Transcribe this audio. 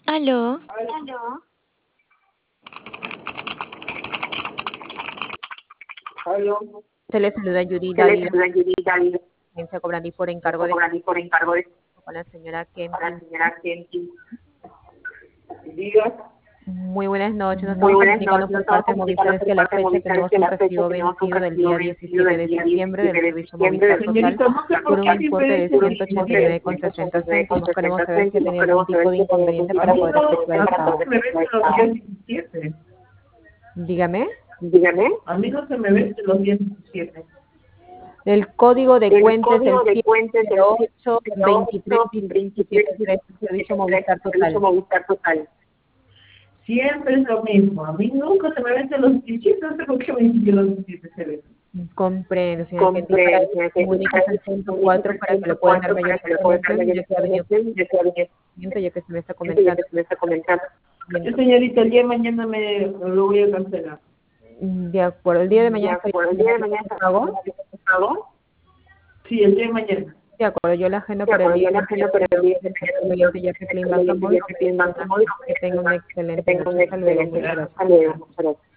Aló, Aló. Aló. Se le saluda Yuri Se le Dávila, saluda Judy David. agencia Cobrandi por encargo Pienso de cobrar por encargo de con la señora para la Kempin. señora Kenty. Diga. Muy buenas noches, nos Muy estamos buenas comunicando noches. Nos por estamos parte de comunicando Movistar, es por que a la parte de fecha Movistar tenemos que un la fecha recibo tenemos un vencido del recibo día vencido 17 del de día septiembre del 17 de servicio septiembre Movistar del Total servicio Movistar por un Total importe de por un importe de 189,60 céntimos. Queremos saber si ha 189,60 tenido algún Queremos tipo saber de si tiene algún inconveniente tipo para de poder efectuar el para pago. se me vence los días 17. Dígame. Dígame. A mí no se me vence los días 17. El código de El cuenta es el código de cuenta es el 708 23 708 73 Servicio 23 Movistar Servicio Total. Movistar Total. Siempre es lo mismo. A mí nunca se me vence los 17, no sé por qué me dicen los 17 se vencen. Comprendo, señora Kenty. Para Comprendo, eso señora Kenty. comuníquese al Comuníquese 104 al para que le puedan dar 104 mayor para que le puedan dar información, mayor ya que ha venido información, ya que ha venido ya que se me está ya comentando. que se me está comentando. Señorita, el día de mañana me lo voy a cancelar. De acuerdo, el día de De mañana estaría acuerdo, el día de realizando mañana su pago. está pago. Sí, el día de mañana. De acuerdo, yo la agendo De para el acuerdo, día yo de la mañana agenda para el día de mediante ya que Clean Banca mañana. Móvil. Que tenga un Que tenga una excelente excelente noche. noche. Hasta luego, muchas gracias. Hasta luego. Muchas gracias.